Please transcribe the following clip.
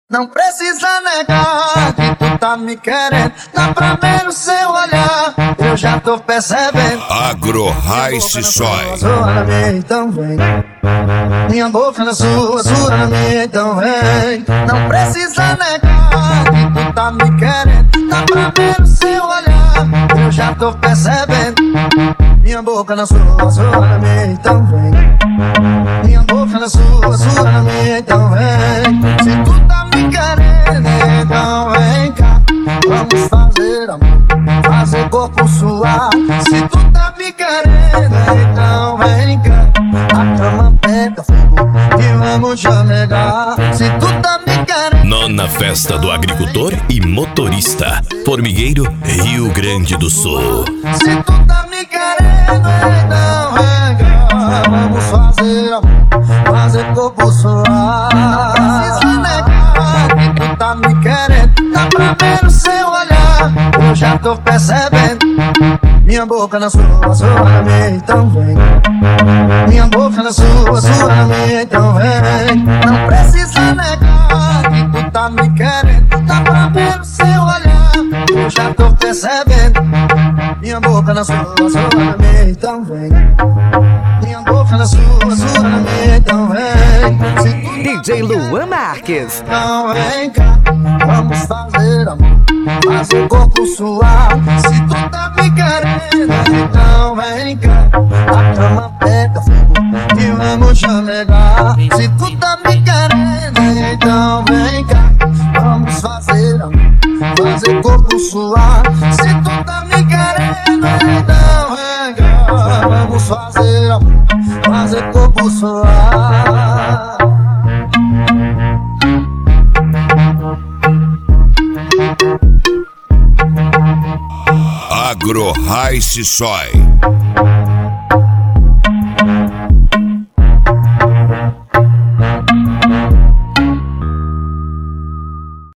Não precisa negar que tu tá me querendo. Dá pra ver no seu olhar, eu já tô percebendo. Agro-Rice Soy. Sua na minha, então vem. Minha boca na sua, sua na minha, então vem. Não precisa negar que tu tá me querendo. Dá pra ver no seu olhar, eu já tô percebendo. Minha boca na sua, sua na minha, então vem. Minha boca na sua, sua na minha, então vem. Se tu tá me querendo, então vem cá. Vamos fazer amor, fazer corpo suar. Se tu tá me querendo, então vem cá. A cama pega fogo e vamos chamegar. Se tu tá me querendo. Nona Festa do Agricultor e Motorista, Formigueiro, Rio Grande do Sul. Se tu tá me querendo, então vem cá. Vamos fazer amor, fazer corpo suar. Não precisa negar que tu tá me querendo. Dá pra ver no seu olhar, eu já tô percebendo. Minha boca na sua, sua na minha, então vem. Minha boca na sua, sua na minha, então vem. Não precisa negar que tu tá me querendo. Dá pra ver no seu olhar, eu já tô percebendo. Minha boca na sua, sua na minha, então vem. Minha boca na sua, sua na minha, então vem. Se tu DJ Luan Marques. então vem cá, vamos fazer amor, fazer corpo suar. Se tu tá me querendo, então vem cá. A cama pega fogo e vamos chamegar. Se tu tá me querendo, então vem cá. Vamos fazer amor, fazer corpo suar. Se tu tá me querendo, então vem cá. Vamos fazer amor, fazer corpo suar. Agro-Rice Soy.